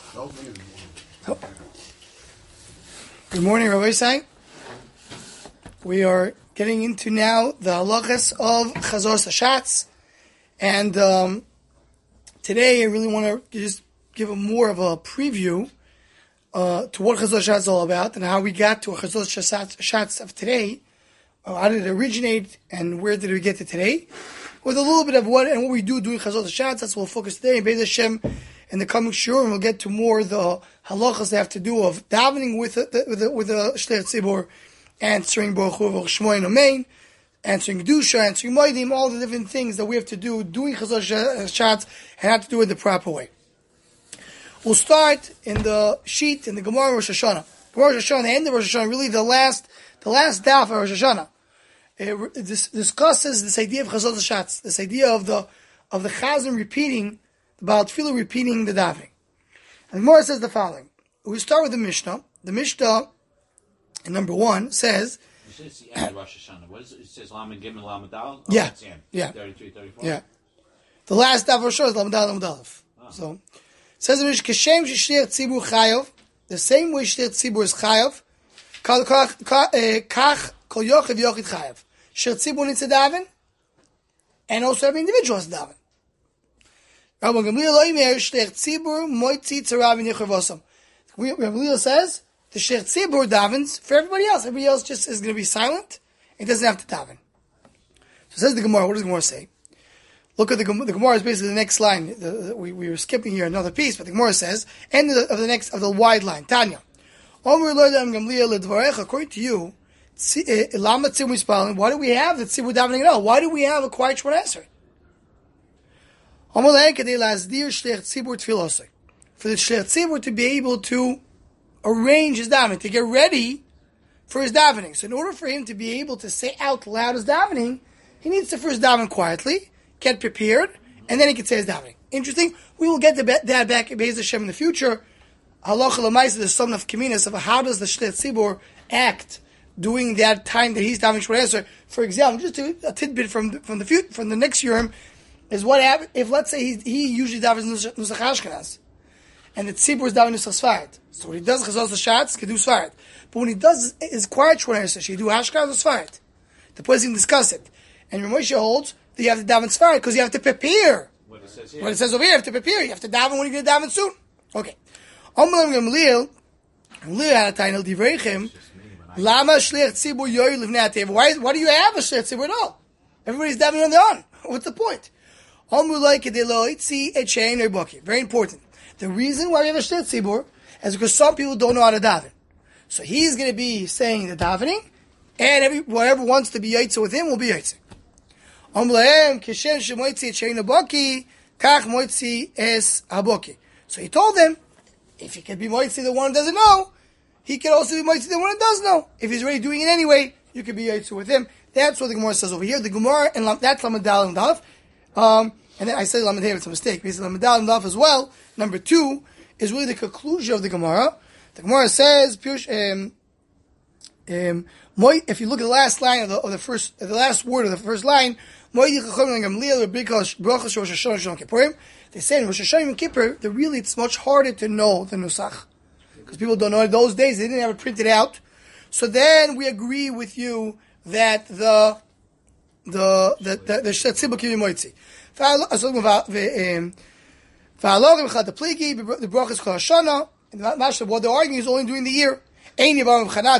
Good morning, Rabbi Isai. We are getting into now the halachas of Chazor Hashatz, and today I really want to just give more of a preview to what Chazor Hashatz is all about and how we got to Chazor Hashatz of today. How did it originate and where did we get to today? With a little bit of what we do doing Chazor Hashatz, that's what we'll focus today. And Be'ez Hashem, in the coming shiur, and we'll get to more the halachas that have to do of davening with the Shlech Tzibur, answering Baruch Hu Shmoy Amen, answering Kedusha, answering Moedim, all the different things that we have to do doing Chazor Hashatz and have to do it the proper way. We'll start in the sheet in the Gemara Rosh Hashanah. Rosh Hashanah, the end of Rosh Hashanah, really the last daf of Rosh Hashanah. It discusses this idea of Chazor Hashatz, this idea of the Chazan repeating, the Baal Tefillah repeating the davening. And the Gemara says the following. We start with the Mishnah. The Mishnah, in number 1, says... It's the end of Rosh Hashanah. What is it? It says Lamed Gimel Lamed Dal? Yeah. Yeah. 33, 34? Yeah. The last daf of Rosh Hashanah is Lamed Dal, Lamed Aleph. So, it says the Mishnah, Kashem Shliach Tzibur Chayav, the same way Shliach Tzibur is Chayav, Kach Kol Yochid Yochid Chayav. Shliach Tzibur needs to daven, and also every individual has to daven. Rabbi Gamliel says the Shliach Tzibur davens for everybody else. Everybody else just is going to be silent. It doesn't have to daven. So says the Gemara. What does the Gemara say? Look at the Gemara is basically the next line. We were skipping here another piece, but the Gemara says end of the wide line. Tanya. According to you, why do we have the Tzibur davening at all? Why do we have a quiet Shemona Esrei? For the Shliach Tzibur to be able to arrange his davening, to get ready for his davening. So in order for him to be able to say out loud his davening, he needs to first daven quietly, get prepared, and then he can say his davening. Interesting. We will get to that back at Be'ez Hashem in the future. Halacha l'maisa, the son of Kaminas, of how does the Shliach Tzibur act during that time that he's davening Shemona Esrei. For example, just a tidbit from the next Yom, is what happens if, let's say, he usually davens Nusach Ashkenaz, and the Tzibur is davening Nusach Sfarad. So when he does Chazor Hashatz, he can do Sfarad. But when he does his quiet Shemona Esrei, he do Ashkenaz or Sfarad. The person can discuss it. And Ramosha holds that you have to daven Sfarad because you have to prepare. What it says over here, you have to prepare. You have to daven when you're going to daven soon. Okay. Gamliel had a title, Divreichem, Lama Shliach Tzibur Yoy Livnei HaTeva. Why do you have a Shliach Tzibur at all? Everybody's davening on their own. What's the point? Very important. The reason why we have a Shliach Tzibur is because some people don't know how to daven. So he's going to be saying the davening, and whoever wants to be yaitze with him will be yaitze. So he told them, if he can be yaitze the one who doesn't know, he can also be yaitze the one who does know. If he's already doing it anyway, you can be yaitze with him. That's what the Gemara says over here. The Gemara, and that's Lamed Dal and Daf. And then I said Lamed Hey, it's a mistake. Basically, Lamed Dal and Daf as well. Number 2 is really the conclusion of the Gemara. The Gemara says, if you look at the last line the last word of the first line, they say in Rosh Hashanah and Kippur, that really it's much harder to know the Nusach. Because people don't know. In those days, they didn't have it printed out. So then we agree with you that the Tzibur can be moitzi. The brachas kol Hashana, and what they're arguing is only during the year. He says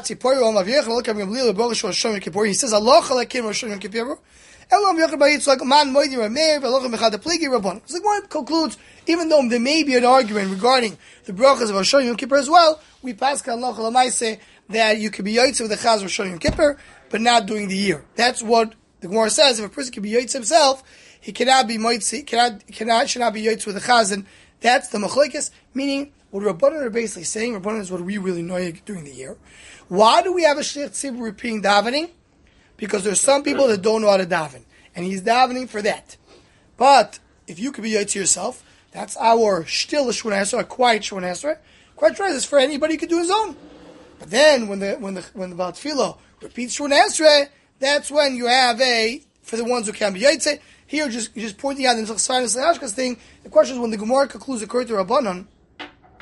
Allah chalakim Rosh Hashanah Kippur. It's like man moidi rameir v'alochem echad pligi rabban. It's like one concludes, even though there may be an argument regarding the brachas of Rosh Hashanah Yom Kippur as well, we pass Allah chalamayse that you could be yaitz with the chaz of Rosh Hashanah Yom Kippur, but not during the year. That's what the Gemara says. If a person can be yaitz himself, he cannot be moitzi, should not be yaitz with the chaz, and that's the machlekes. Meaning, what Rabbanan are basically saying, Rabbanan is what we really know during the year. Why do we have a Shliach Tzibur repeating davening? Because there's some people that don't know how to daven, and he's davening for that. But if you could be yaitz yourself, that's our still Shemona Esrei, a quiet Shemona Esrei. Quiet Shemona Esrei is for anybody who can do his own. But then when the Baal Tefillah repeats Shemona Esrei, that's when you have for the ones who can be yaitz. Here, just pointing out the Nusach Sfarad and Ashkenaz thing. The question is when the Gemara concludes according to Rabbanan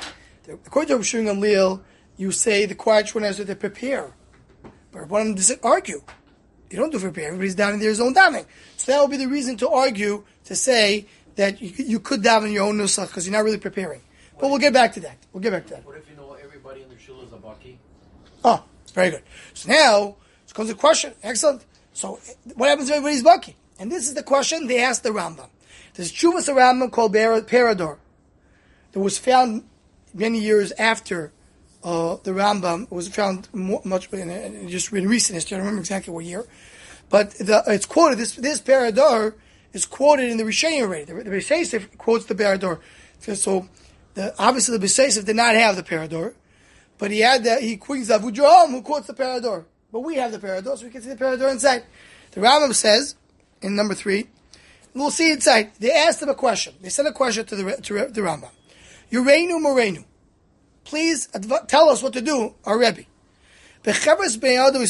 According to Rabbi Shimon Gamliel, you say the quiet shmona esrei to prepare. But Rabbanan doesn't argue. You don't do prepare. Everybody's davening their own davening. So that would be the reason to argue, to say that you could daven your own nusach because you're not really preparing. But we'll get back to that. What if you know everybody in the shul is a baki? Oh, very good. So now, comes the question. Excellent. So what happens if everybody's baki? And this is the question they asked the Rambam. There's Chuvas Rambam called Parador. That was found many years after the Rambam. It was found much just in recent history. I don't remember exactly what year. But it's quoted, this Parador is quoted in the Rishonim already. The Beis quotes the Parador. So obviously the Beis did not have the Parador. But he quotes the Avudraham who quotes the Parador. But we have the Parador, so we can see the Parador inside. The Rambam says, in number 3, we'll see inside. They asked him a question. They sent a question to the Rambam. Yureinu Morenu. Please tell us what to do, our Rebbe. It says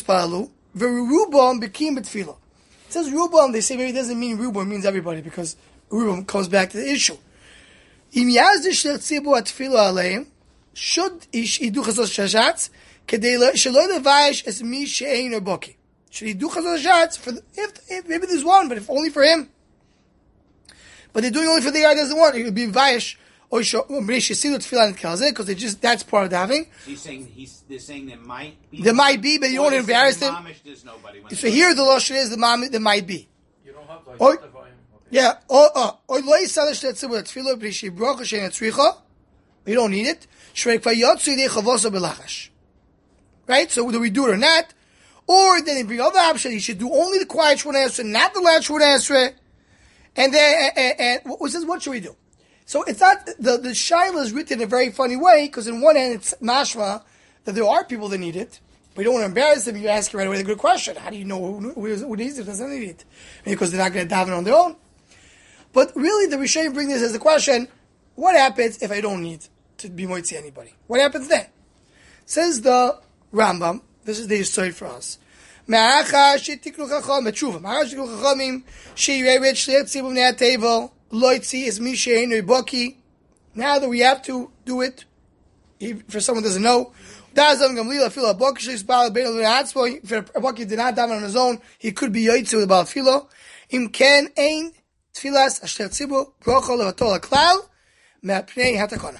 Rubam, they say maybe it doesn't mean Rubam, it means everybody, because Rubam comes back to the issue. Should ish idu chazos shashatz kedei shelo levayish es mi she'ein or boki? Should he do chazos shashatz for if maybe there's one, but if only for him? But they're doing only for the guy that doesn't want. It would be vayish or shesilut tefillah and kalzeh because that's part of davening. So they're saying there might be. There might be, but you don't want to embarrass them. There's nobody. So here the lashon is there might be. You don't have to identify him. Yeah. Or lo yisalish tetzibur tefillah b'rishi bracha she'en tzricha. You don't need it. Right? So do we do it or not? Or then they bring other option. He should do only the quiet shmona esrei, not the loud shmona esrei. And then, and what should we do? So it's not, the shaila is written in a very funny way, because in one hand it's mashma, that there are people that need it, but you don't want to embarrass them, you ask right away the good question. How do you know who needs it, doesn't need it? Because they're not going to daven on their own. But really the Rishonim bring this as the question, what happens if I don't need to be moitzi anybody? What happens then? Says the Rambam, this is the story for us. Now that we have to do it, for someone who doesn't know, if a baki did not daven on his own, he could be yoitzi with Baal Tefillah. Im ken ein tfilas asher tzibur brocha levatol haklal me'apnei hatakona.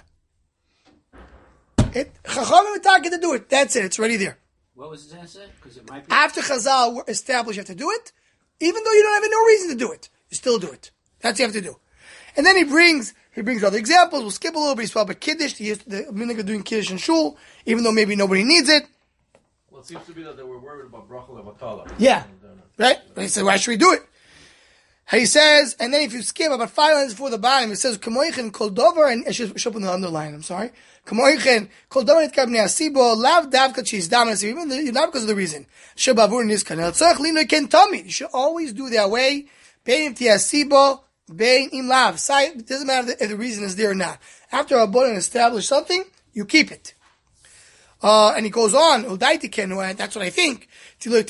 Chachamim talking to do it. That's it. It's already there. What was his answer? Because it might be after Chazal were established, you have to do it, even though you don't have no reason to do it. You still do it. That's what you have to do. And then he brings other examples. We'll skip a little bit. He's about Kiddush. He used the minhag of doing Kiddush in Shul, even though maybe nobody needs it. Well, it seems to be that they were worried about bracha levatala. Yeah, right. But he said, why should we do it? He says, and then if you skip about 5 lines before the bottom, it says, Kamoichen kol dover, and I should put in the underline, I'm sorry. Kamoichen kol dover nit kabnei asibo, lav davka chis damas, even not because of the reason. Shabavur niskan, el tzarech lino ken tamid. You should always do that way. Bein ti asibo, bein in lav. It doesn't matter if the reason is there or not. After Rabbanan establish something, you keep it. And he goes on, and that's what I think. If not,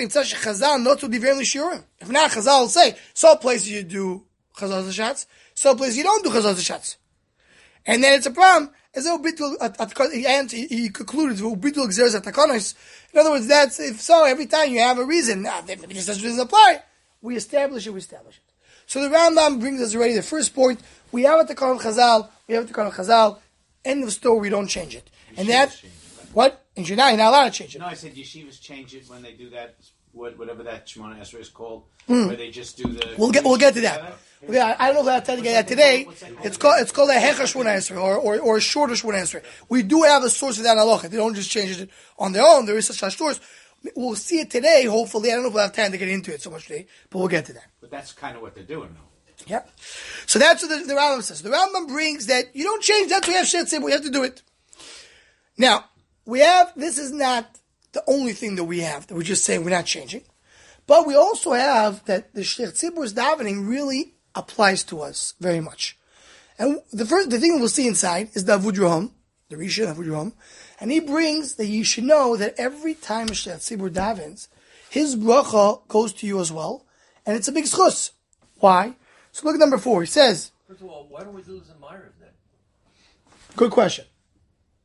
Chazal will say, some places you do Chazal Zashatz, some places you don't do Chazal Zashatz. And then it's a problem. He concluded, in other words, that's, if so, every time you have a reason, maybe this doesn't apply. We establish it. So the Rambam brings us already the first point. We have it to call Chazal, end of story, we don't change it. And that, what? In Shana, you're not allowed to change it. No, I said yeshivas change it when they do that, whatever that Shemona Esrei is called, where they just do the... We'll get to that. Yeah, I don't know if I have time to get that today. It's called a Hecha Shemona Esrei, or a shorter Shemona Esrei. We do have a source of that in Halacha. They don't just change it on their own. There is such a source. We'll see it today, hopefully. I don't know if we'll have time to get into it so much today, but we'll get to that. But that's kind of what they're doing now. Yeah. So that's what the Rambam says. The Rambam brings that you don't change. That's why we have Shet but we have to do it. Now, this is not the only thing that we have, that we're just saying we're not changing. But we also have that the Shliach Tzibbur's davening really applies to us very much. And the thing we'll see inside is the Avudraham, the Rishon Avudraham, and he brings that you should know that every time a Shliach Tzibur davens, his bracha goes to you as well, and it's a big schus. Why? So look at number 4. He says... First of all, why don't we do this in Myriv then? Good question.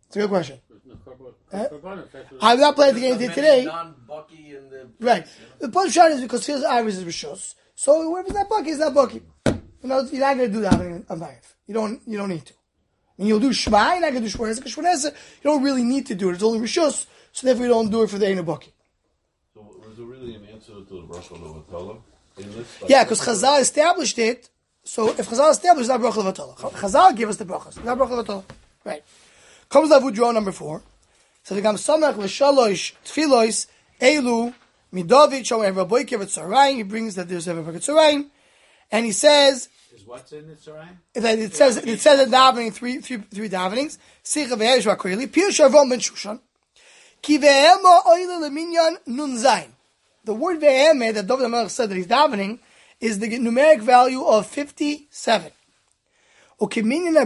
It's a good question. Huh? I'm not planning to get into it today. Non-Bucky in the Right. The plus shot is because his iris is rishos. So whoever's not bucky is not bucky. You know, you're not going to do that on knife. You don't need to. I mean, you'll do shema, you're not going to do shmonesa, because shmonesa, you don't really need to do it. It's only rishos, so therefore you don't do it for the Eina bucky. So was it really an answer to the bracha levatala? Yeah, because Chazal established it. So if Chazal established, it's not bracha levatala. Chazal give us the brachas, not bracha levatala. Right. Comes Lavud Dro number 4. So the Gam Samach v'shalosh tfilos elu midavid shomei Rabbi Kivat Tzarayim. He brings that there's a Rabbi Tzarayim, and he says Is what's in the Tzarayim? it says in davening three davenings. Sicha ve'erish v'akoyeli pir sharvom ben Shushan ki ve'ema oile leminyan nun zayin. The word ve'ema that David HaMelech said that he's davening is the numeric value of 57. That's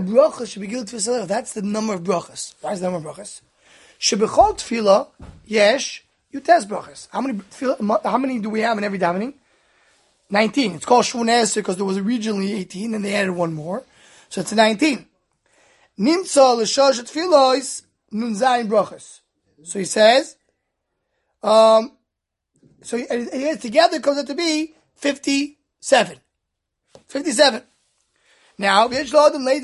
the number of brachas. Why is the number of brachas? Shebechol tefillah, yesh, yutes brachas. How many do we have in every davening? 19. It's called Shmoneh because there was originally 18 and they added one more. So it's 19. Nimtza l'shosh tefillos nun zayin brachas. So he says, so it together comes out to be 57. 57. Now, a person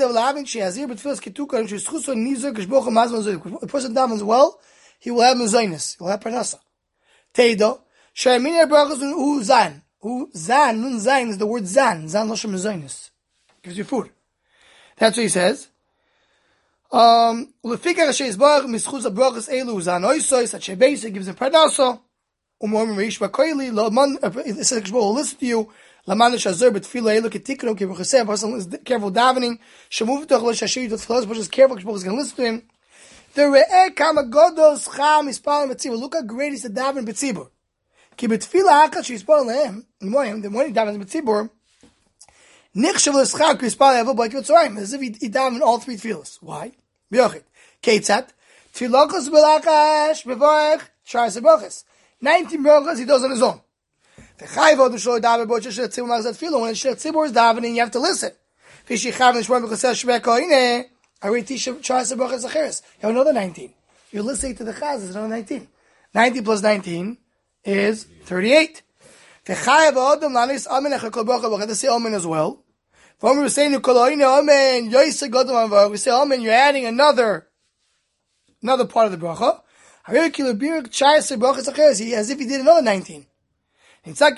davens well, he will have mezainis, he will have parnasa. Teido, shayminei brachos hu zan. Hu zan, nun zayin is the word zan. Zan loshem mezainis. Gives you food. That's what he says. Ulefikar hashem yisbarach mischus habrachos elu zan oisois, at shebeisa gives him parnasa. Umor meish bakoili, it says Kishbo will listen to you. Lamanish Azur, but feel a look at Tikkun, okay, person is careful davening. Shamuv to Chlosh Hashir to Chlosh, but is careful, Kishbo is going to listen to him. The Re'eh Kama Godos Cham is Paul Betzibur. Look how great is the daven Betzibur. Ki betfila Hakat she's Paul Lehem, the morning he davens Betzibur. Nichshav L'Schar Ki Paul Lehem, but Yotzorayim, as if he daven all three tefillas. Why? B'yochid. Keitzat. Tfilokos B'lakash B'vorech Shar Sebroches. 19 brachas he does on his own. The chayvod the shloy daven bo shel tzibur mazat filo. When shel tzibur is davening, you have to listen. Fishi chavin shmor b'chaseh shvei koine. I read tisha chayes brachas acheres. You have another 19. You're listening to the chaz. It's another 19. 90 plus 19 is 38. The chayvod the lanis amen echakol bracha bracha. They say amen as well. When we were saying koloine amen yoyse godom avar, we say amen. You're adding another part of the bracha. As if he did another 19. Zan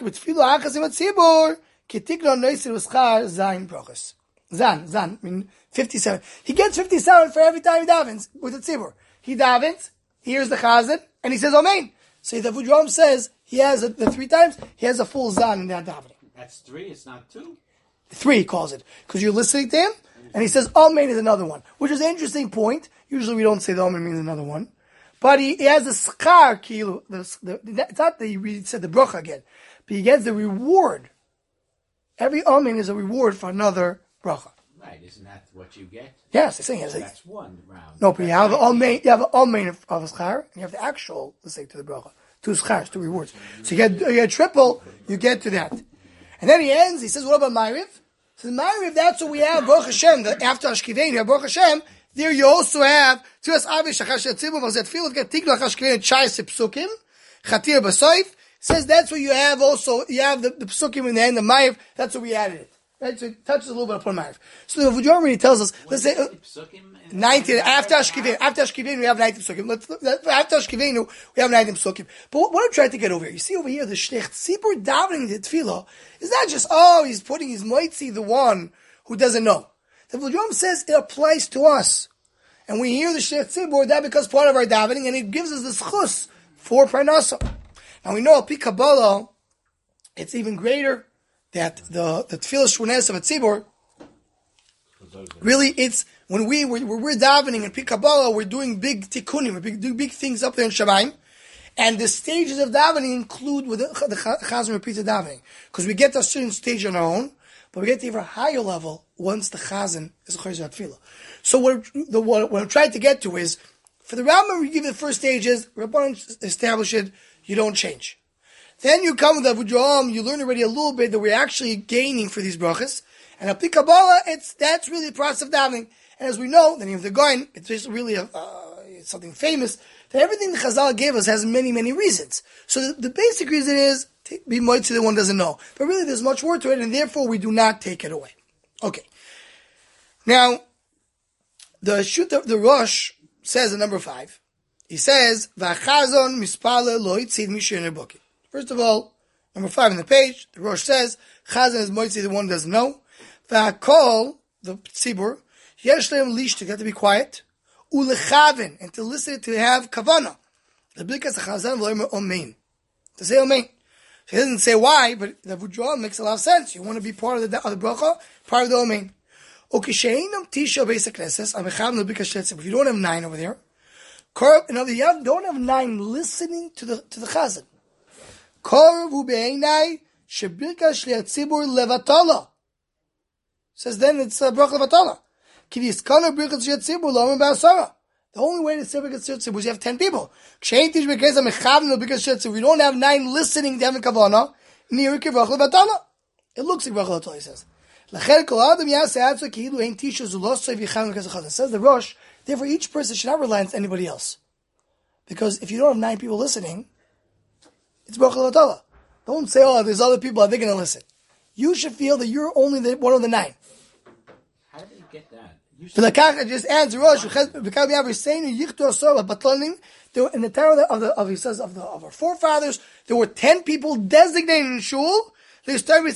mean 57. He gets 57 for every time he davens with the tzibur. He davens, he hears the chazan, and he says amen. So the Vudrom says he has the 3 times, he has a full zan in that davening. That's 3, it's not 2. 3 he calls it. Because you're listening to him, and he says amen is another one. Which is an interesting point. Usually we don't say the amen means another one. But he has a schar kilu. It's not that he said the bracha again, but he gets the reward. Every amen is a reward for another bracha. Right, isn't that what you get? Yes, I'm saying That's one round. No, but you have an amen of a schar, and you have the actual, let's say, to the bracha. 2 schars, 2 rewards. So you get triple, you get to that. And then he ends, he says, what about Ma'ariv? He says, Ma'ariv, that's what we have, Baruch Hashem, after Ashkivein, you have Baruch Hashem. There you also have Tzilas Avish Achash Tzibur Vazet Filut Get Tikla Chashkevin Chayis Psukim Chatir Basoif says that's what you have also. You have the Psukim in the end of Ma'ariv. That's what we added it. Right? So it touches a little bit upon Ma'ariv. So the Vudrom already tells us. Let's say 19 after Ashkevin. After Ashkevin we have 19 Psukim. After Ashkevin we have 19 Psukim. But what I'm trying to get over here, you see over here the Shlech Tzibur davening the Tefillah is not just he's putting his moitzi the one who doesn't know. The Vudrom says it applies to us. And we hear the Shlech Tzibur, that becomes part of our davening, and it gives us the schus for parnasa. Now we know, al pi Kabbalah, it's even greater, that the Tefillah Shmones of a Tzibur, really it's, when we're davening in pi Kabbalah, we're doing big tikkunim, we're doing big things up there in Shamayim, and the stages of davening include with the Chazan repeated davening. Because we get to a certain stage on our own, but we get to even higher level once the Chazan is a Chayzer Tefillah. So what I'm trying to get to is, for the Rambam, we give you the first stages, Rabbanan establish it, you don't change. Then you come with the Vudrom, you learn already a little bit that we're actually gaining for these brachas, and Al Pi Kabbalah, that's really the process of davening. And as we know, then you have the Goin, it's just really a it's something famous. That everything the Chazal gave us has many, many reasons. So the basic reason is to be moitzi that one doesn't know. But really there's much more to it, and therefore we do not take it away. Okay. Now, the Rosh says in number 5, he says, V'achazon mispale lo yitzid mishin rebuki. First of all, number 5 on the page, the Rosh says, Chazan is moitzi the one who doesn't know. V'akol, the tzibur, yesh lehem lishtuk, you have to be quiet. Ulechaven, and to listen, to have kavana. The blikas Chazan v'loimer omein. To say omein. So he doesn't say why, but the Vudra makes a lot of sense. You want to be part of the bracha, part of the omein. If you don't have 9 over there, in other you don't have 9 listening to the chazan. Says then it's bracha levatala. The only way to say birkas tzibur is you have 10 people. If you don't have 9 listening to having kavanah, it looks like bracha levatala, he says. Says the Rosh, therefore each person should not rely on anybody else. Because if you don't have 9 people listening, it's bracha levatala. Don't say, oh, there's other people, are they going to listen? You should feel that you're only one of the 9. How did they get that? I just adds the Rosh, in the Torah of our forefathers, there were 10 people designated in shul. So that's part of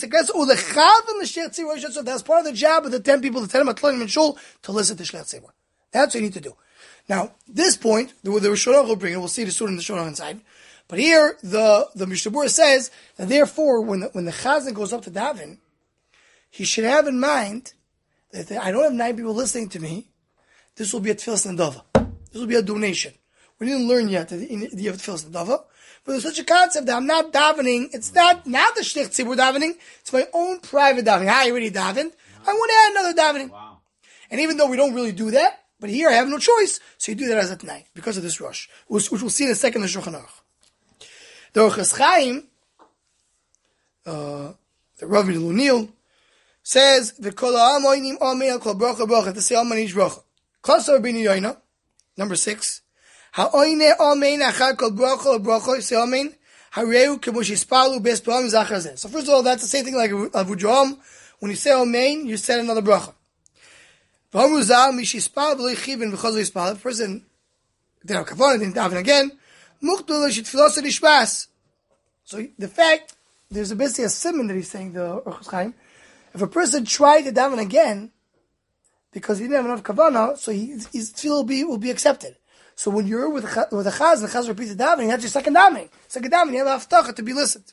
the job of the 10 people, the 10 matlonim in shul, to listen to Shliach Tzibur. That's what you need to do. Now, this point, the Rishonah will bring it, we'll see the student in the Rishonah inside. But here, the Mishnah Berurah says that therefore, when the Chazan goes up to daven, he should have in mind that I don't have 9 people listening to me. This will be a tefillas nedava. This will be a donation. We didn't learn yet the idea of tefillas nedava. But there's such a concept that I'm not davening. It's not the Shliach Tzibur davening. It's my own private davening. I already davened. I want to add another davening. Wow. And even though we don't really do that, but here I have no choice, so you do that as at night because of this rush, which we'll see in a second in the Shulchan Aruch. The Orchos Chaim, the Rav Lunil, says v'kol ha'am oinim amen al kol bracha bracha, to say amen each bracha. Kosar bin Yoina, number 6. Ha'oine amen achar kol bracha bracha, say amen. Hareu k'mo shispalu bes pa'am zachar zeh. So first of all, that's the same thing like Avudraham. When you say amen, you said another bracha. V'hamuzal mishispal v'lo yichivin v'chaz v'yispal. If a person didn't have kavanah, didn't daven again, muchtul shitfilos nishbas. So the fact, there's basically a simon that he's saying, the Orchos Chaim. If a person tried to daven again, because he didn't have enough kavanah, so his tefillah will be accepted. So when you're with a chaz, the chaz repeats the davening, that's your second davening. Second davening, you have a haftacha to be listened.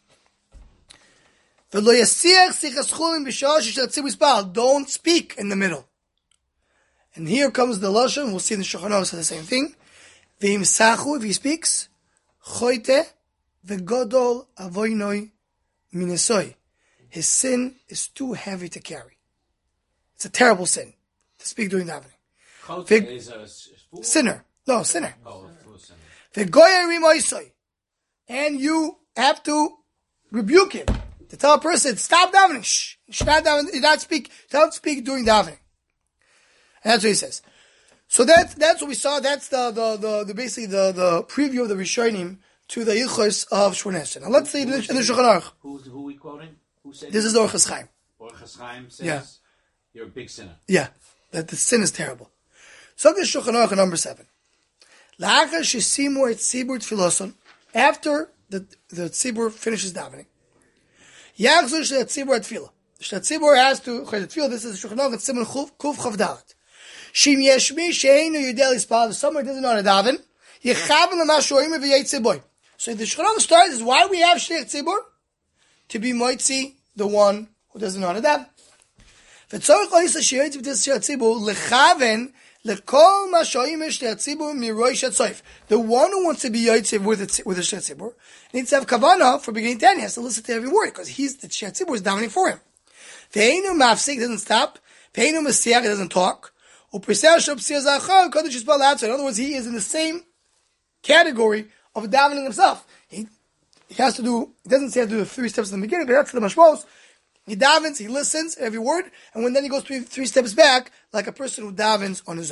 Don't speak in the middle. And here comes the lashon. We'll see in the Shulchan Aruch the same thing. If he speaks, choite v'godol avoinoi minesoi. His sin is too heavy to carry. It's a terrible sin to speak during davening. Chote is a sinner. No, sinner. Oh, a sinner. V'goyer rimoisoi. And you have to rebuke him. To tell a person, stop davening. Shh. You should not daven, don't speak during davening. And that's what he says. So that's what we saw. That's the basically the preview of the Rishonim to the Ilchos of Shmoneh Esrei. Now let's see in the Shulchan Aruch. Who we quoting? Who said this? Is the Orchos Chaim. Orchos Chaim says, you're a big sinner. Yeah, that the sin is terrible. So the Shulchan Aruch number 7. La'achar shesimu et tzibur tfiloson. After the tzibur finishes davening, yachzor shel tzibur at tefillah. The tzibur has to tefillah. This is Shulchan Aruch. It's Siman Kuf Chav Dalet. Shim yeshmi sheinu yudel ispal. If someone doesn't know how to daven, yechaven l'mashorim v'yetze boy. So the Shulchan Aruch starts is why we have shliach tzibur, to be moitzi the one who doesn't know how to daven. V'tzorich oisa sheyotzi v'tes shliach tzibur lechaven lekol mashorim shliach tzibur miroish atzoif. The one who wants to be yotzi with a shliach tzibur needs to have kavanah for beginning to end. He has to listen to every word because the shliach tzibur is davening for him. Ve'einu mafsik, doesn't stop. Ve'einu mesiach, he doesn't talk. In other words, he is in the same category of davening himself. He has to do, he doesn't say to do the 3 steps in the beginning, but that's the mashmos. He davens, he listens every word, and then he goes 3 steps back, like a person who davens on his own.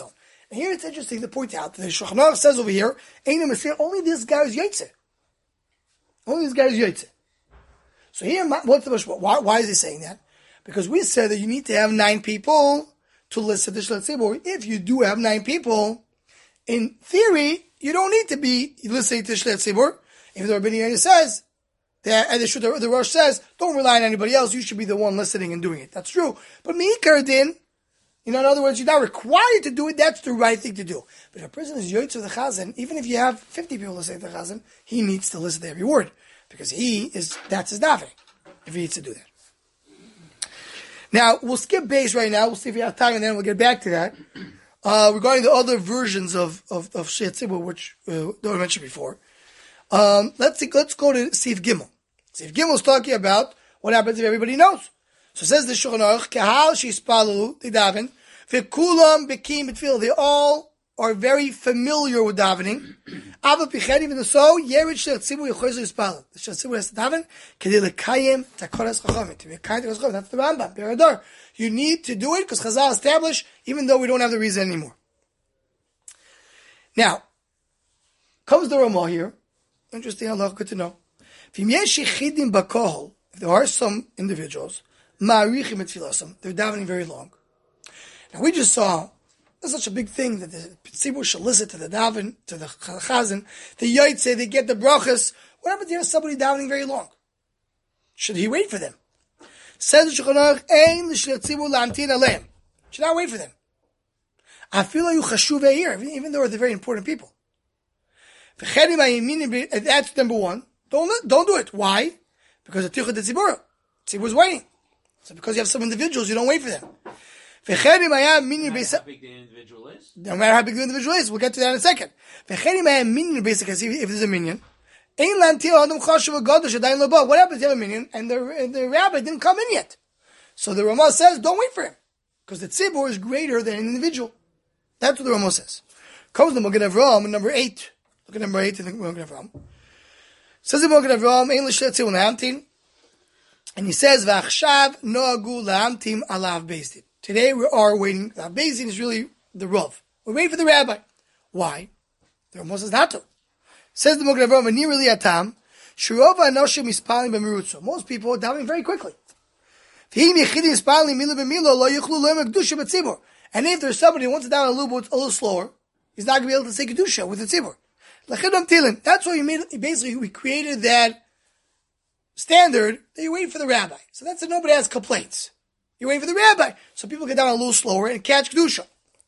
And here it's interesting to point out that the Shulchan Aruch says over here, only this guy is Yotze. Only this guy is Yotze. So here, what's the mashma? Why is he saying that? Because we said that you need to have 9 people to listen to Shlet Tzibur. If you do have 9 people, in theory, you don't need to be listening to Shlet Tzibur. Even though Rabbi Yehuda says, and the Rosh says, don't rely on anybody else, you should be the one listening and doing it. That's true. But Me'ikar din, in other words, you're not required to do it, that's the right thing to do. But if a person is Yotze of the Chazan, even if you have 50 people listening to the Chazan, he needs to listen to every word. Because that's his davening, if he needs to do that. Now, we'll skip base right now, we'll see if we have time, and then we'll get back to that. Regarding the other versions of Shlet Tzibur, which I mentioned before. Let's go to Sif Gimel. Sif Gimel is talking about what happens if everybody knows. So it says the Shulchan Aruch, Kahal Shispalu, they daven, V'kulam Bekim B'tfil, they all are very familiar with davening. Ava Pichet, even so, Yerid Shlet Tzibur Yechoyz Yispalu. The Shlet Tzibur has to daven, Kedei Lekayim Takoras Chachamim, to be kind to Chachamim. That's the Rambam, Berador. You need to do it because Chazal established, even though we don't have the reason anymore. Now, comes the Ramah here. Interesting, Allah, good to know. If there are some individuals, they're davening very long. Now we just saw, that's such a big thing that the tzibur should listen to the daven, to the chazan, the yotze, they get the brachas. What happens if you have somebody davening very long? Should he wait for them? Says the Shulchan Aruch, ein l'shlet tzibur lamtin aleim. Should not wait for them. Afilu chashuv eir, even though they're very important people. That's number one. Don't do it. Why? Because the tichut tzibur. Tzibur is waiting. So because you have some individuals, you don't wait for them. No matter how big the individual is. No matter how big the individual is. We'll get to that in a second. If there's a minion, what happens if you have a minion and the rabbi didn't come in yet? So the Ramah says, don't wait for him. Because the tzibur is greater than an individual. That's what the Ramah says. Comes the Magen Avraham, number 8. Look at number 8 in the Magen Avraham. Says the Magen Avraham, ein l'shlet tzibur la'amtin. And he says, V'achshav no'agu la'amtim alav beis din. Today we are waiting. Beis din is really the Rav. We're waiting for the rabbi. Why? The Ramah says not to. Says the Magen Avraham, v'nir li atam, sh'rova anoshim mispalim b'merutzo. Most people are davening very quickly. V'him yechidim mispalim mila b'milo lo yuchlu lo yom kedusha b'tzibur. And if there's somebody who wants to daven a little slower, he's not going to be able to say kedusha with the tzibur. That's why we created that standard that you wait for the rabbi. So that's that nobody has complaints. You wait for the rabbi, so people get down a little slower and catch kedusha.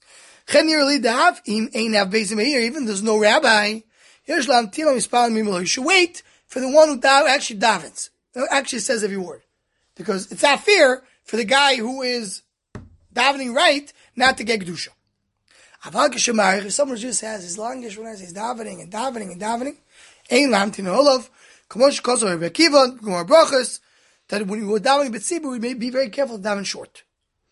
Even there's no rabbi, you should wait for the one who actually davens. Actually says every word, because it's not fair for the guy who is davening right not to get kedusha. If someone just has his longish when he's davening and davening and davening, ein lamtin olav, kamosh koso Rebbe Akiva, Gemara Brachos, that when you were davening b'tzibur, we may be very careful to daven short.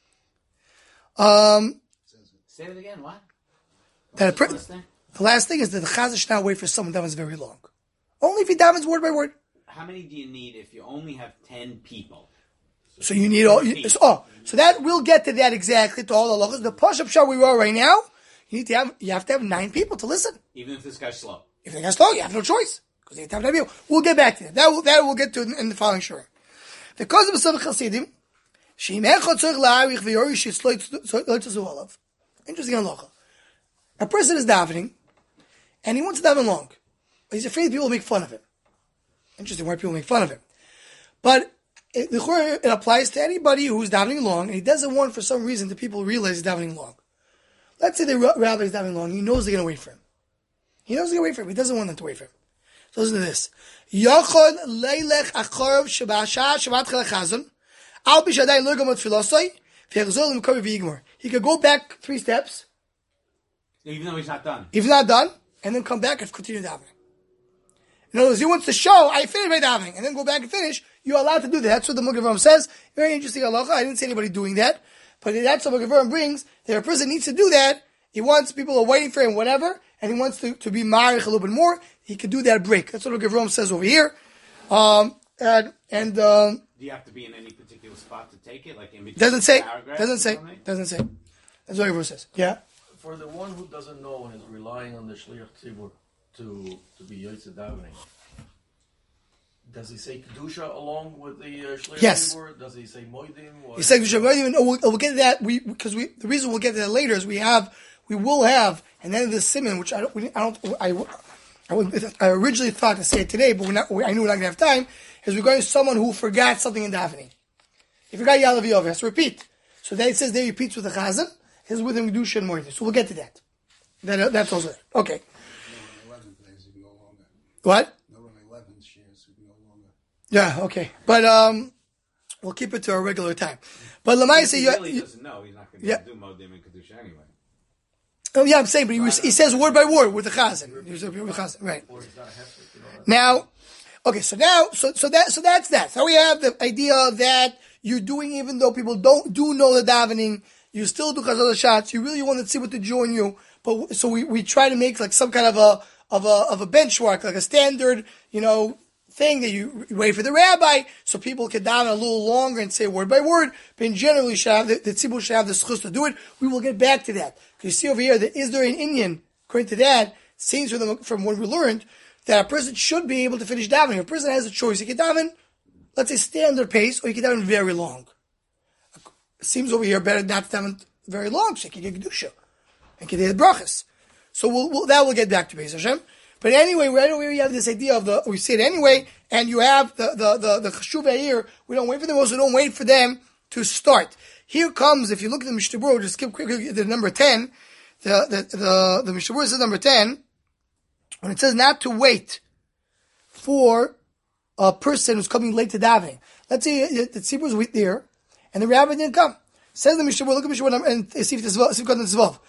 Say it again. What? The last thing is that the chazan should not wait for someone that davens very long. Only if he davens word by word. How many do you need if you only have 10 people? So you need all. So that we'll get to that exactly to all the halachos. The push-up shot we are right now. You have to have 9 people to listen. Even if this guy's slow. If the guy's slow, you have no choice. Because you have to have 9 people. We'll get back to that. That we'll get to in the following shura. The cause of Pesach Chasidim, she'im echad tzorich la'arich v'yorish yitzlo olav. Interesting halacha. A person is davening, and he wants to daven long. But he's afraid people will make fun of him. Interesting why people make fun of him. But it applies to anybody who's davening long, and he doesn't want for some reason that people realize he's davening long. Let's say the rabbi is davening long. He knows they're going to wait for him. He doesn't want them to wait for him. So listen to this. Yachod leilech achorov shabasha shabat chalachazon al bishadai lo gamot filosoi v'yachzol l'mkor v'yigmor. He could go back 3 steps. Even though he's not done. If he's not done, and then come back and continue davening. In other words, he wants to show, I finished my davening, and then go back and finish. You're allowed to do that. That's what the Magen Avraham says. Very interesting halacha. I didn't see anybody doing that. But that's what Magen Avraham brings, that a person needs to do that. He wants, people are waiting for him, whatever, and he wants to be marich a little bit more. He can do that break. That's what Magen Avraham says over here. Do you have to be in any particular spot to take it? Like in between doesn't say. paragraphs Doesn't say. or something? Doesn't say. That's what Magen Avraham says. Yeah? for the one who doesn't know and is relying on the Shliach Tzibur to be Yotze davening, does he say Kedusha along with the Shliach Yes. Tzibur? Does he say Moedim? He said, we'll get to that. The reason we'll get to that later is we will have, and then the simon, which I originally thought to say it today, but I knew we're not going to have time, is regarding someone who forgot something in davening. If you forgot Yalav Yov, he has to repeat. So then it says there he repeats with the Chazan, he's with him Kedusha and Moedim. So we'll get to that. That's also it. Okay. What? Yeah, okay. But we'll keep it to our regular time. But Lamaisa, he really doesn't know. He's not going to do Modim and Kedusha anyway. Oh yeah, I'm saying, but he says word by word with the Chazan. Right. Now, okay, so that's that. So we have the idea that you're doing, even though people do know the davening, you still do Chazal shots. You really want to see what to join you, but so we try to make like some kind of a benchmark, like a standard, thing that you wait for the rabbi, so people can daven a little longer and say word by word. But in general, the tzibur should have the schus to do it. We will get back to that. Because you see over here that is there an Indian, according to that, seems from what we learned, that a person should be able to finish davening. If a person has a choice, he can daven, let's say standard pace, or he can daven very long. It seems over here better not to daven very long, so he can get kedusha and can get brachas. So that we'll get back to Beis Hashem. But anyway, right over here you have this idea of we say it anyway, and you have the cheshuvah here. We don't wait for them, also don't wait for them to start. Here comes, if you look at the Mishnah Berurah, just skip quickly to number 10. The Mishnah Berurah says number 10, when it says not to wait for a person who's coming late to davening. Let's say the tzibur was there, and the rabbi didn't come. Says the Mishnah Berurah, look at Mishnah Berurah and see if it's Zvav.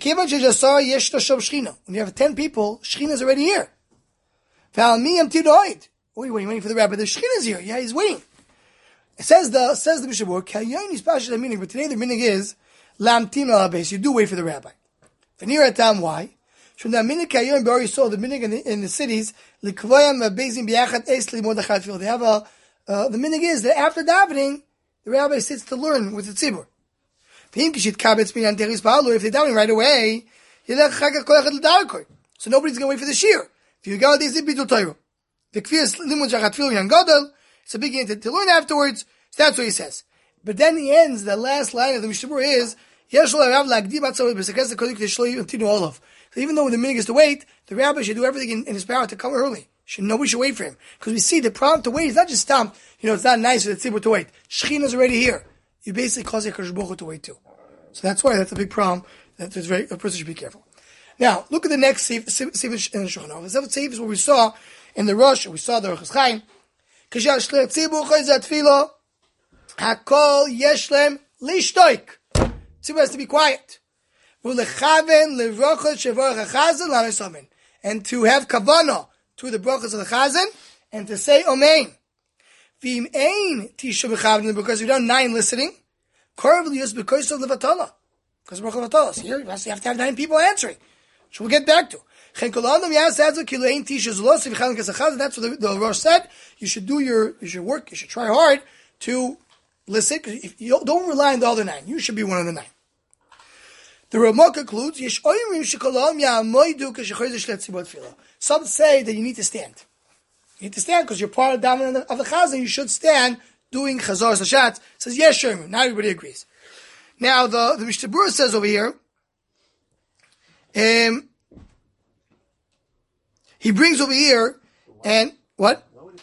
When you have 10 people, Shechina is already here. Wait, waiting for the rabbi. The Shechina is here. Yeah, he's waiting. It says the Mishnah Berurah, meaning, but today the meaning is lamtin al base. You do wait for the rabbi. Why? The meaning in the cities, they have the meaning is that after davening, the rabbi sits to learn with the tzibur. If they're davening right away, so nobody's going to wait for the shir. It's a big thing to learn afterwards. So that's what he says. But then he ends, the last line of the Mishnah Berurah is, so even though the minhag is to wait, the rabbi should do everything in his power to come early. Nobody should wait for him. Because we see the problem to wait is not just stamp, it's not nice for the tzibur to wait. Shechina is already here. You basically cause your Kadosh Baruch Hu to wait too. So that's why that's a big problem. A person should be careful. Now, look at the next seif in the Shulchan Aruch. The seif is what we saw in the Rosh. We saw the Orchos Chaim. Kishal shliach tzibur chayzat tefillah hakol yeshlem lishtoik. Tzibur has to be quiet. V'lechaven levrachot shevarach hachazan la'nesamin. And to have kavanah to the brachos of the chazan and to say amen. V'im ein tisha b'chavin, because we've done 9 listening. Korv liyus b'kois of levatala. Because brachos of levatala. Here you have to have 9 people answering. Which we'll get back to. That's what the Rosh said. You should work, you should try hard to listen, because if you don't rely on the other 9, you should be one of the 9. The Ramah concludes, some say that you need to stand. You need to stand because you're part of the davening of the Chazan. You should stand doing Chazar Sashat. Says, yes, Sherman. Not everybody agrees. Now, the Mishnah Berurah says over here, he brings over here, and what?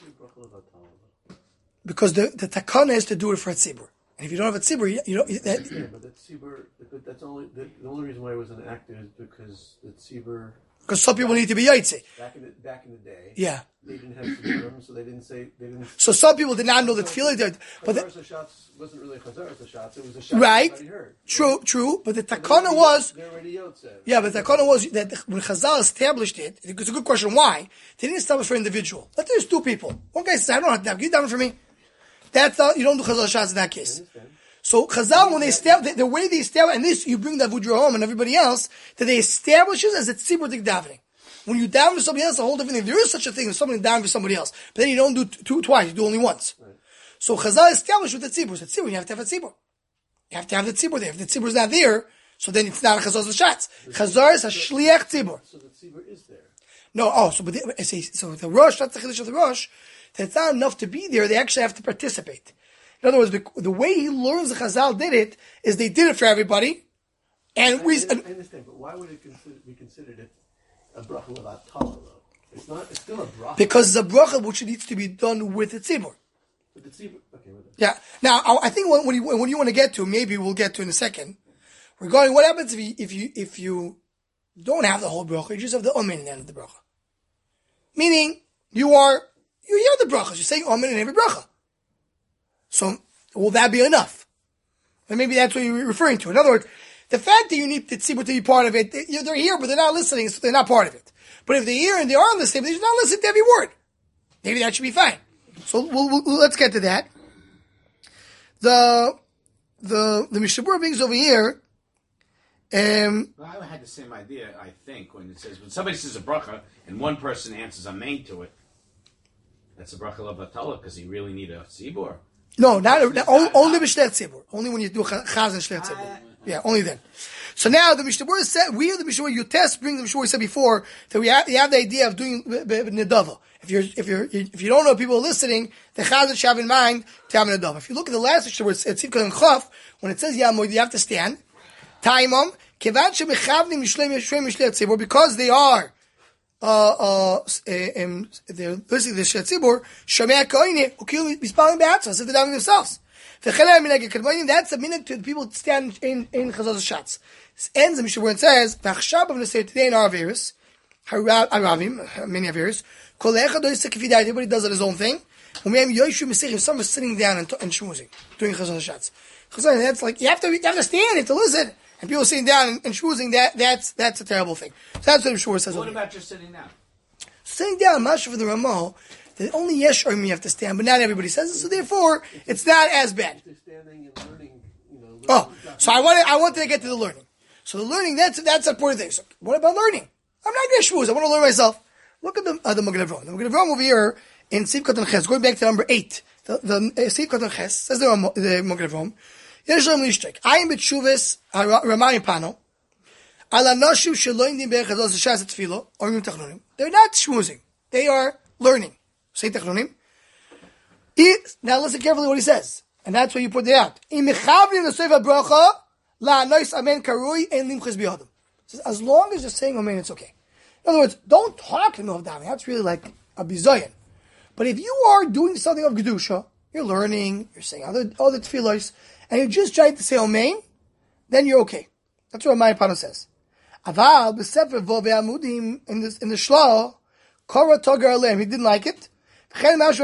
Because the takana is to do it for a tzibur. And if you don't have a tzibur, you don't. But the tzibur, that's only the only reason why it was enacted is because the tzibur. Because some people need to be yaitse. Back in the day, yeah, they didn't have tziburim, so they didn't. So some people did not know that tefillah did, but Chazar Sashatz wasn't really Chazar Sashatz. It was a shot right. Everybody heard. True. But the takana was. They're already yotze. Yeah, but the takana was that when Chazal established it. It's a good question. Why they didn't establish for individual? Let's say there's 2 people. One guy says, "I don't have to daven. Can you daven for me?" That's not, you don't do Chazal shots in that case. So Chazal, when they establish, the way they establish, and this, you bring the Avudra home and everybody else, that they establish it as a tzibur davening. When you daven for somebody else, a whole different thing. There is such a thing as somebody daven for somebody else. But then you don't do twice, you do only once. Right. So Chazal established with the tzibur. The tzibur, you have to have a tzibur. You have to have the tzibur there. If the tzibur is not there, So then it's not a Chazor L'Shatz. Chazor is a Shliach Tzibur. So the tzibur is there. No, so the Rosh, that's the Chiddush of the Rosh, that it's not enough to be there, they actually have to participate. In other words, the way he learns the Chazal did it, is they did it for everybody, and I understand, but why would it be considered a bracha without tala, though? It's still a bracha. because it's a bracha which needs to be done with the tzibur. But the tzibur, okay, with it. Yeah. Now, I think when you want to get to, maybe we'll get to in a second, regarding what happens if you don't have the whole bracha, you just have the omen in the end of the bracha. Meaning, you hear the brachas, you're saying omen in every bracha. So, will that be enough? And maybe that's what you're referring to. In other words, the fact that you need the tzibur to be part of it, they're here, but they're not listening, so they're not part of it. But if they're here and they are listening, they're not listening to every word. Maybe that should be fine. So let's get to that. The Mishnah Berurah brings over here. Well, I had the same idea. I think when somebody says a bracha and one person answers amen to it, that's a bracha levatala because you really need a tzibur. No, only b'shlech tzibur. Only when you do chaz and shlech tzibur. Yeah, only then. So now the Mishnah Berurah said, the Mishnah Berurah, you brings the Mishnah Berurah we said before, that you have the idea of doing nedava. If you don't know people are listening, the chazan should have in mind to have a nedava. If you look at the last Mishnah Berurah, it's Tzivkot and Chaf, when it says Yamod, you have to stand. Taimam, kevan shemechavnim mishlei mishlei tzibur, because they are they're listening to the Shlet Tzibur, Shomei HaKoine, Ukilu Mispalin Be'atzah, as if they're doing themselves. That's the minute to the people to stand in Chazal Shatz. It ends the Mishnah where it says, V'achshab of Nesei today in our Averis, Haravim, many Averis, Kol Echad Oisek Kifidai, everybody does it his own thing. Umeim Yoishu Mesechim, some is sitting down and shmuzing, doing Chazal Shatz. Chazal, that's like, you have to stand, you have to listen. And people sitting down and shmuzing, that's a terrible thing. So that's what the Mishnah says. What about just sitting down? Sitting down, Masha for the Ramah, that only Yesh you have to stand, but not everybody says it, so therefore, it's not as bad. They're standing and learning, So I wanted to get to the learning. So the learning, that's an important thing. So what about learning? I'm not going to shmooze, I want to learn myself. Look at the Magen Avraham. The Magen Avraham over here, in Siv Katan Ches, going back to number 8, the Siv Katan Ches, says the Magen Avraham, Yesh Lam Lishtrek, I am B'tshuves, Ramayim Pano, Ala Nashim Sheloim Be'er Chazal Shas Tefilo, or Yom Tachnonim. They're not shmoozing. They are learning. Say Tachnonim. Now listen carefully what he says. And that's why you put it out. As long as you're saying Amen, it's okay. In other words, don't talk in the middle of davening. That's really like a bizayon. But if you are doing something of Gedusha, you're learning, you're saying other tefillos, and you're just trying to say Amen, then you're okay. That's what my Pano says. Aval b'sefer vo ve'amudim in the Shla, Kora Togar Alem, he didn't like it. That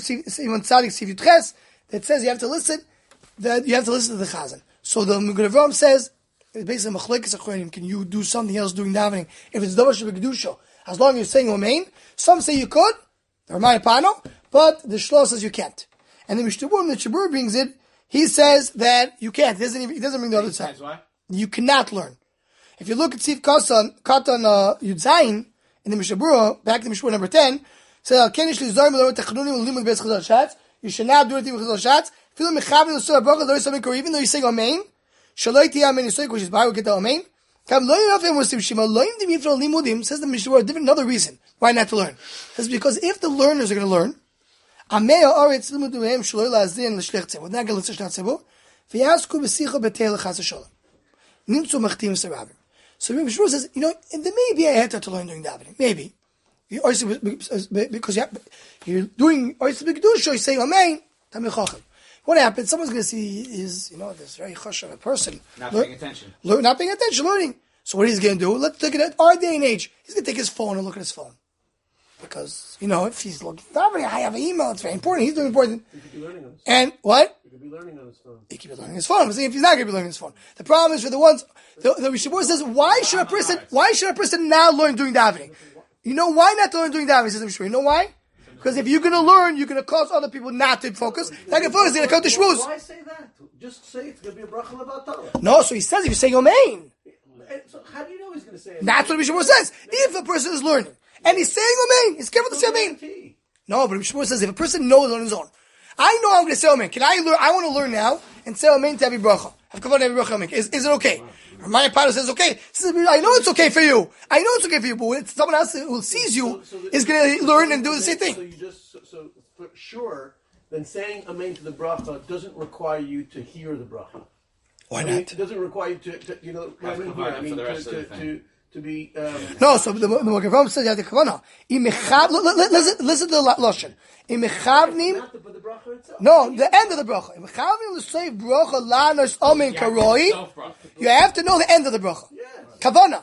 says you have to listen. That you have to listen to the Chazan. So the Magen Avraham says, it's basically machlekes achronim. Can you do something else during davening if it's davar shebekdusha? As long as you're saying Amen. Some say you could, the Ramay Pano, but the Shla says you can't. And the Mishnah Berurah, the Shabur brings it. He says that you can't. He doesn't bring the other side. You cannot learn. If you look at Siv Katan Yud Zayin in the Mishnah Berurah, back to the Mishnah Berurah number 10, says you should not do anything with Chazal Shatz. Even though you're saying Amen, which is why we get the Amen. Says the Mishnah Berurah, different another reason why not to learn. It's because if the learners are going to learn, we're not going to listen to Shnat Tzibur. So Rabbi Shmuel says, there may be a heter to learn during davening. Maybe. Because you're doing Oisei B'Kedusha, you're saying Amen, Tamei Chacham. What happens? Someone's going to see is, this very chush of a person. Not paying attention. Not paying attention, learning. So what he's going to do, let's look at our day and age. He's going to take his phone and look at his phone. Because, if he's looking, I have an email, it's very important. He's doing important. He could be learning on his phone. And what? He could be learning on his phone. He could be learning his phone. I'm saying if he's not going to be learning his phone. The problem is for the ones, the Rishabur says, why should a person now learn during davening? Why not to learn during davening? He says, you know why? Because if you're going to learn, you're going to cause other people not to focus. Not going to focus, they're going to come to shmuz. Why say that? Just say it's going to be a bracha levatala. No, so he says if you're saying Amen. So how do you know he's going to say it? That's what Rishabur says. If a person is learning, and he's saying Amen, he's careful to say Amen. No, but Rishabur says if a person knows on his own, I know I'm going to say amen. Can I learn? I want to learn now and say amen to every bracha. Have kavanah every bracha amen. Is it okay? Maya Paro says okay. Says, I know it's okay for you. I know it's okay for you, but when someone else who sees you is going to learn and do the same thing. So you just so for sure, then saying amen to the bracha doesn't require you to hear the bracha. Why I mean, not? it doesn't require you to you know, Have I mean, kavanah I mean for the rest of the thing. to be. No, so the Mokavram says you have the kavanah. Listen to the lashon. Not the bracha itself. No, the end of the bracha. You have to know the end of the bracha. Yes. Kavanah.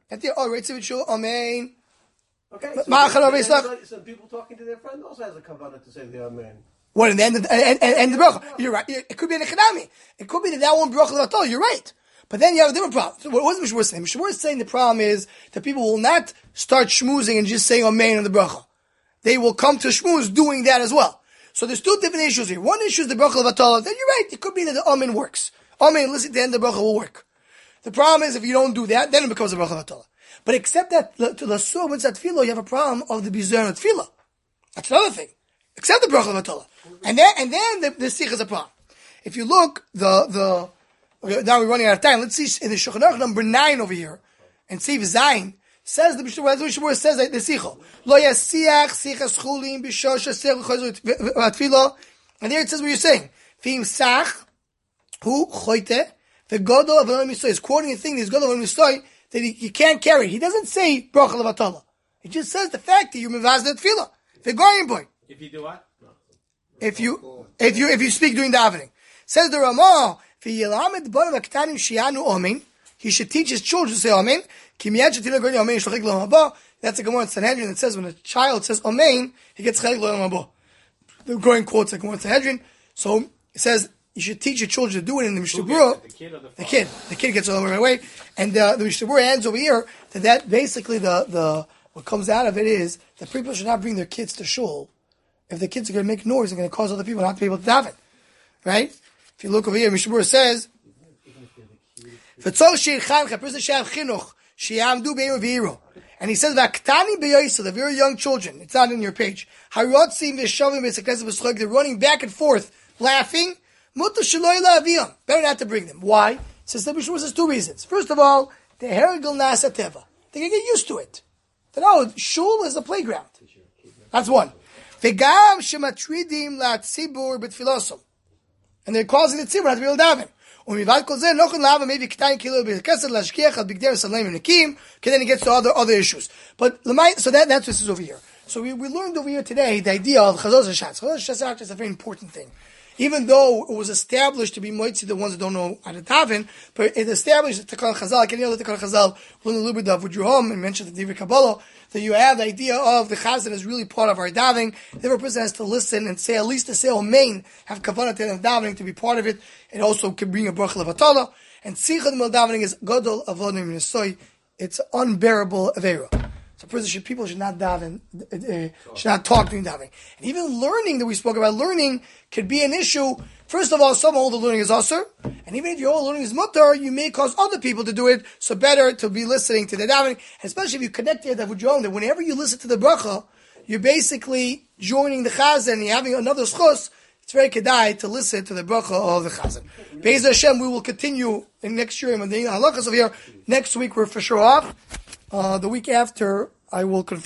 Amen. Okay. So people talking to their friend also has a kavanah to say the amen. What, in the end of the, end of the bracha? You're right. It could be an echanami. It could be that one bracha levatol. You're right. But then you have a different problem. So what was Mishmur saying? Mishmur is saying the problem is that people will not start shmoozing and just saying amen on the bracha. They will come to shmooze doing that as well. So there's two different issues here. One issue is the bracha levatol. Then you're right. It could be that the amen works. Amen, listen to the end of the bracha will work. The problem is if you don't do that, then it becomes a bracha levatol. But except that to the surah when it's at tefillah, you have a problem of the bizayon of tefillah. That's another thing. Except the bracha levatol. And then the sikh is a problem. If you look, now we're running out of time. Let's see in the Shulchan Aruch number 9 over here, and see Zayin says the Mishnah says the sicha lo yasiach sichas chulim b'shosh asech v'atfilo, and there it says what you're saying. V'im sach hu choite v'godol avon misoy is quoting a thing. This godol avon misoy that he can't carry. He doesn't say bracha levatala. He just says the fact that you're mevaz the tefillah. V'goyim boy. If you do what? If you speak during davening, says the Ramah. He should teach his children to say amen. That's a Gemara in Sanhedrin that says when a child says amen, he gets chalik l'olam haba. The Goyen quotes like Gemara in Sanhedrin. So it says you should teach your children to do it in the Mishnah Berurah. The kid gets all the way. And the Mishnah Berurah ends over here that basically the what comes out of it is that people should not bring their kids to shul. If the kids are going to make noise, they're going to cause other people not to be able to daven. Right? If you look over here, Mishnah Berurah says, and he says, the very young children, it's not in your page, they're running back and forth, laughing, better not to bring them. Why? Says the Mishnah says 2 reasons. First of all, the herigel nasa teva. They're going to get used to it. They know shul is a playground. That's one. And they're causing the tzibur not to be able to daven. Then he gets to other issues. But so that's what this is over here. So we learned over here today the idea of chazos hashatz. Chazos hashatz is a very important thing. Even though it was established to be moitzi, the ones that don't know how to daven, but it established the Tekal Chazal, like any other Tekal Chazal, learn a little bit of V'druhom and mentioned the Divrei Kabbalah, that you have the idea of the Chazan is really part of our davening. The person has to listen and say, at least to say Omein, have kavanah to the davening to be part of it. It also can bring a bracha levatala. And Tzichat Mil davening is Godol Avodim Nesoy. It's unbearable avera. So people should not daven, should not talk during davening. And even learning that we spoke about, learning could be an issue. First of all, some hold the learning is asur, and even if your whole learning is mutar, you may cause other people to do it. So better to be listening to the davening, especially if you connect to that with your own. That whenever you listen to the bracha, you're basically joining the chazan and you're having another schos. It's very kedai to listen to the bracha of the chazan. Be'ez Hashem, we will continue in next year. And the halachas of here next week we're for sure off. The week after, I will confirm.